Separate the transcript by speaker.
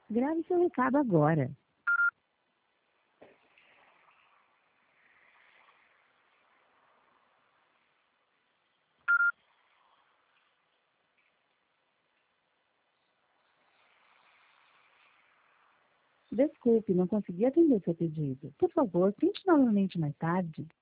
Speaker 1: Grave seu recado agora. Desculpe, não consegui atender seu pedido. Por favor, tente novamente mais tarde.